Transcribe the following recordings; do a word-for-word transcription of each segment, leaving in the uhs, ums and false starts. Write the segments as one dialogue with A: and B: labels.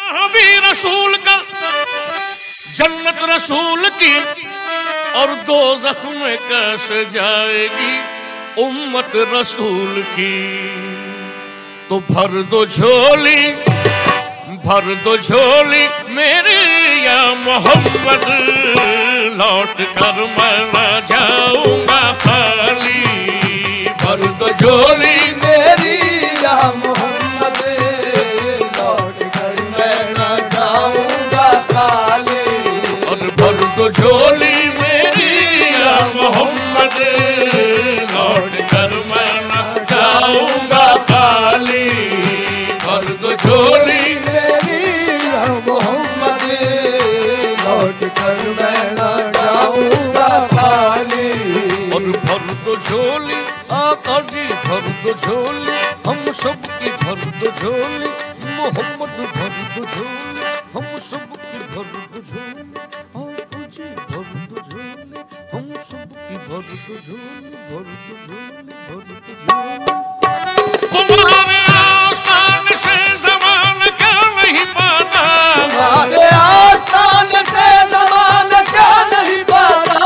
A: भी रसूल का, जन्नत रसूल की, और दो जख्म कैसे जाएगी उम्मत रसूल की। तो भर दो झोली, भर दो झोली मेरे या मोहम्मद, लौट कर मैं न जाऊंगा खाली। भर दो झोली
B: मेरी या मोहम्मद, लौट कर मैं न जाऊंगा खाली।
A: और भर दो झोली मेरी या मोहम्मद, लौट कर मैं न जाऊंगा खाली। भर दो झोली
B: कर मैं न जाऊंगा खाली।
A: और भर दो झोली आका जी, भर दो झोली हम सब की, भर दो झोली मोहम्मद, भर दो झोली हम सब की, भर दो झोली आका जी, भर दो झोली हम सब की, भर दो झोली, भर दो झोली, भर दो झोली। तुम्हारे आस्थान से ज़माना क्या नहीं पाता,
B: तुम्हारे आस्थान से ज़माना क्या नहीं पाता।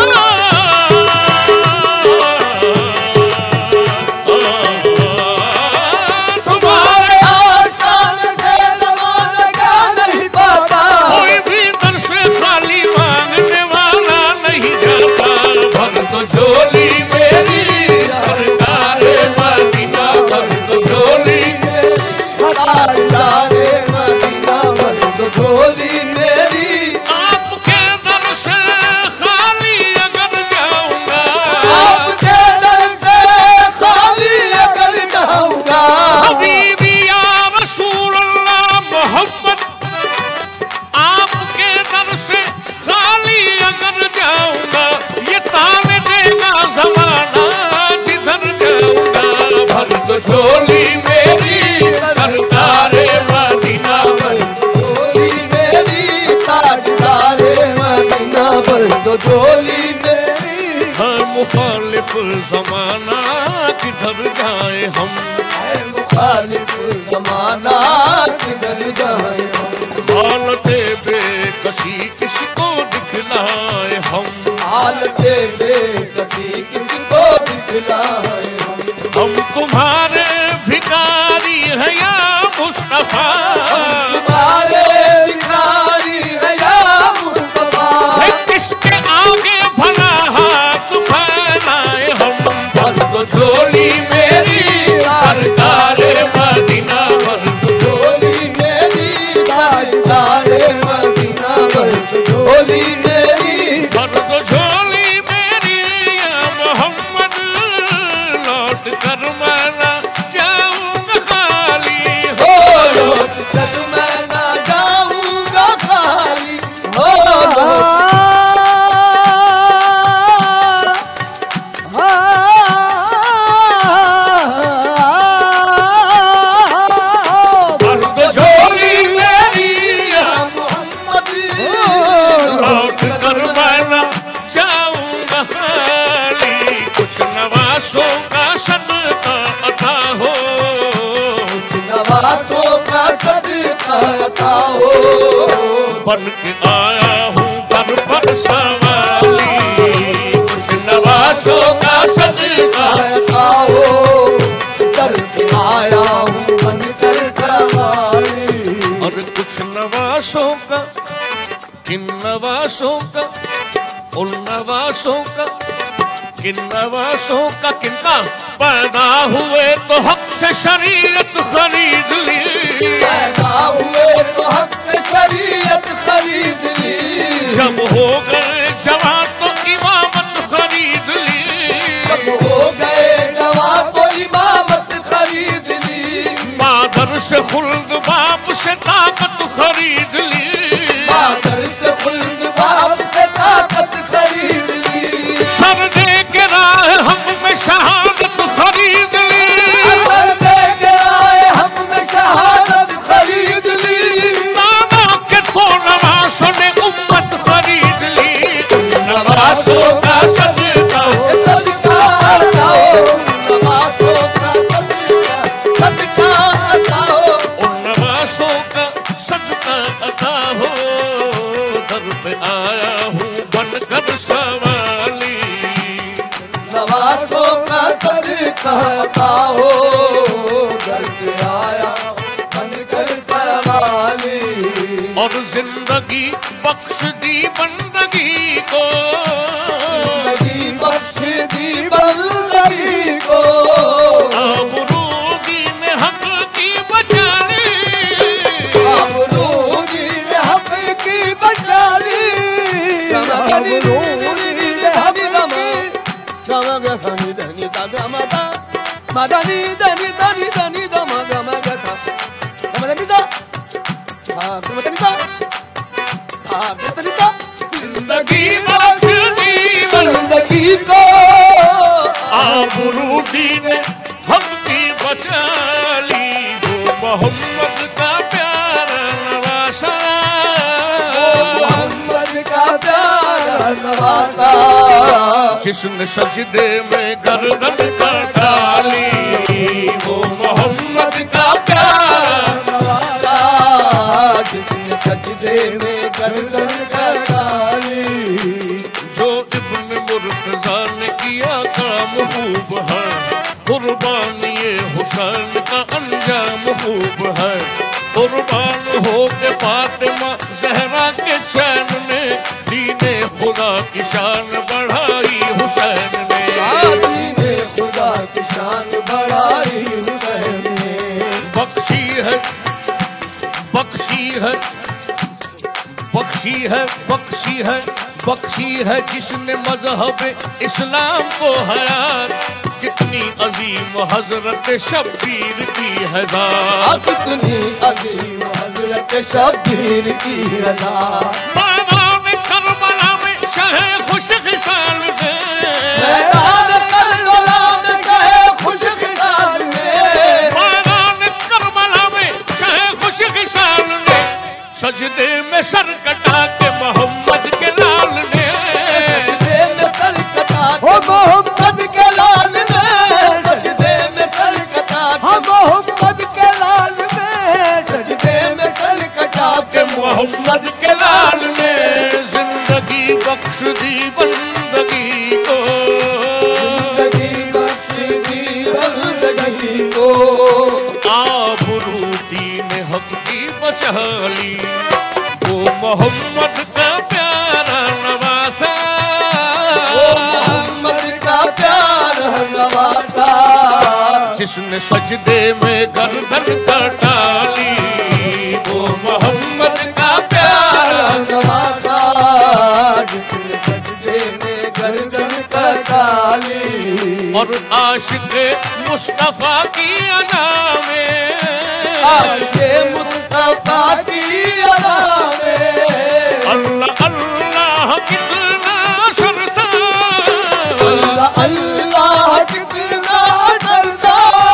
B: तुम्हारे आस्थान से ज़माना क्या नहीं पाता।
A: कोई भी दर से खाली मांगने वाला नहीं जाता। भर दो झोली मेरी सरकार मदीना, भर दो झोली
B: सरकार मदीना, भर दो झोली मेरी।
A: आपके दर से खाली अगर जाऊंगा,
B: आपके दर से खाली अगर जाऊंगा।
A: हबीबी या रसूल अल्लाह मोहम्मद, आपके दर से खाली अगर जाऊंगा, ये ताले देगा ज़माना जिधर जाऊंगा। भर दो झोली मेरी सरकार मदीना, भर
B: झोली मेरी ताजदार मदीना, भर दो झोली मेरी।
A: है मुखालिफ ज़माना किधर जाए हम,
B: है मुखालिफ ज़माना किधर जाए हम।
A: हालते बेकसी किसको दिखलाए हम,
B: हालते बेकसी किसको दिखलाए हम।
A: हम तुम्हारे भिखारी हैं या मुस्तफा,
B: तुम्हारे भिखारी है या मुस्तफा।
A: है किसके आगे भला हाथ फैलाए हम। भर दो झोली मेरी सरकार मदीना, भर दो
B: झोली मेरी ताजदार मदीना, भर दो झोली मेरी।
A: भर दो झोली मेरी या मोहम्मद, लौट कर मैं न जाऊंगा खाली।
B: हो लौट कर मैं न जाऊंगा खाली। हो
A: भर दो झोली मेरी या
B: मोहम्मद,
A: लौट कर मैं न जाऊंगा खाली। कुछ नवासों का सदका अता हो,
B: नवाज़ों का सदका अता हो।
A: बन के आया हूँ दर पर सवाली। कुछ नवासों का सदका
B: अता हो, दर पे आया हूँ बनकर सवारी।
A: और कुछ नवासों का, किन नवासों का, उन नवासों का, किन नवासों का, किनका पैदा हुए तो हक से शरीयत खरीद ली।
B: पैदा हुए तो हक से शरीयत खरीद ली।
A: जब हो गए जवान तो इमामत खरीद ली।
B: जब हो गए जवान तो इमामत खरीद ली।
A: मादर से खुल्द बाप से ताकत खरीद ली।
B: मादर से खुल्द बाप से ताकत खरीद ली।
A: सर दे के राह हम में शहादत खरीद ली।
B: सर दे के राह हम में शहादत खरीद ली।
A: नाना के तो नवासों ने उम्मत खरीद ली। नवासों का सदका
B: सदका अता हो, नवाज़ों का सदका सदका अता हो।
A: उन नवासों का सदका जिंदगी बख्श दी बंदगी को,
B: जिंदगी बख्श दी बंदगी को,
A: आबरू दीन हक की बचा ली,
B: आबरू दीन हक की बचा ली, आबरू दीन हक की समग सनी धनी ता माता मदनी धनी धनी धनी द मग मग था मदनी दा हां मदनी दा हां मदनी दा
A: जिंदगी बख्श दी
B: बंदगी को,
A: आबरू दीन हक की बचा ली, वो मोहम्मद का प्यारा नवासा,
B: मोहम्मद का प्यारा नवासा,
A: जिसने सजदे में गर्दन कटा ली, वो मोहम्मद का प्यारा
B: नवासा, जिसने सजदे में गर्दन कटा ली,
A: जो इब्न मुर्तजा ने किया काम खूब है, कुर्बानी हुसैन का अंजाम खूब है, कुर्बान हो के फातिमा जहरा के चैन ने, दीने खुदा की शान बढ़ाई हुसैन ने,
B: दीने खुदा की शान बढ़ाई हुसैन ने,
A: बख्शी है बख्शी है बख्शी है बख्शी है बख्शी है जिसने मजहब इस्लाम को हयात, कितनी अजीम हजरत शब्बीर की है ज़ात,
B: कितनी अजीम हजरत शब्बीर की ज़ात,
A: मैदान करबला में शाह खुश खिसाल दे,
B: मैदान करबला में शाह खुश खिसाल दे,
A: मैदान करबला में शाह खुश खिसाल दे, सजदे में सर कटा के मोहम्मद के लाल ने,
B: सजदे में सर कटा के मोहम्मद के लाल ने, सजदे में सर कटा के मोहम्मद के लाल ने, सजदे में सर कटा के
A: मोहम्मद के लाल ने, जिंदगी बख्श दी बंदगी को,
B: जिंदगी बख्श दी बंदगी को,
A: आबरू दीन हक की बचा ली, वो मोहम्मद का प्यारा नवासा,
B: वो मोहम्मद का प्यारा नवासा,
A: जिसने सजदे में गर्दन कटा ली, वो मोहम्मद का प्यारा
B: नवासा, जिसने सजदे में गर्दन कटा ली,
A: और आशिक़ मुस्तफा की अदा में,
B: आशिक़े मुस्तफा की अदा में,
A: अल्लाह अल्लाह कितना सरसा,
B: अल्लाह अल्लाह कितना डरता,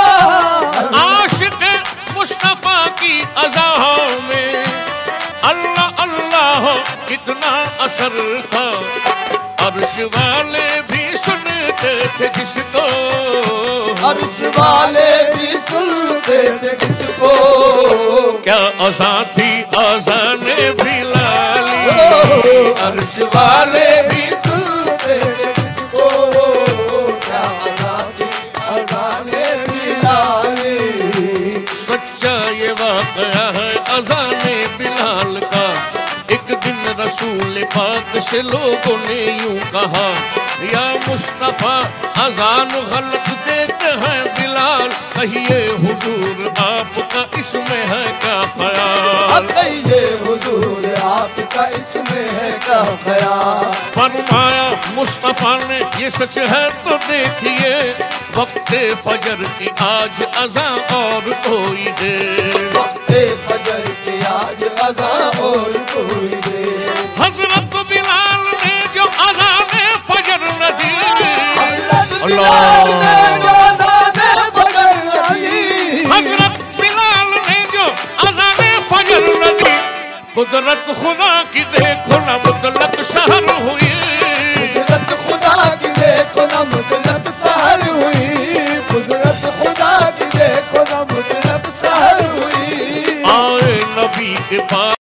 A: आशिक़ मुस्तफा की अदा में, अल्लाह अल्लाह कितना असर था, अर्श वाले भी सुनते थे जिसको,
B: अर्श वाले भी सुनते थे किसको,
A: क्या अज़ा थी अज़ाने भी लाली,
B: अर्श वाले भी सुनते थे किसको, क्या अज़ा थी अज़ाने भी लाली,
A: सच्चा ये वाक़या है अज़ाने बिलाल का, एक दिन रसूल पाक से लोगों ने यूं कहा, या मुस्तफा अज़ान गलत देते हैं बिलाल, कहिए हुजूर आपका इसमें है क्या ख्याल,
B: कहिए हुजूर आपका इसमें है क्या ख्याल,
A: फरमाया मुस्तफा ने ये सच है तो देखिए, वक्ते फजर की आज अज़ा और कोई दे,
B: वक्ते फजर की आज अज़ा और कोई दे,
A: हजरत बिलाल ने जो अज़ाने फजर न दी,
B: बिलाल ने जो अज़ाने फजर न दी,
A: हजरत बिलाल ने जो अज़ाने फजर न दी, कुदरत खुदा की देखो न मुतलक सहर हुई,
B: कुदरत खुदा की देखो न मुतलक सहर हुई, कुदरत खुदा की देखो न मुतलक सहर हुई,
A: आए नबी के पास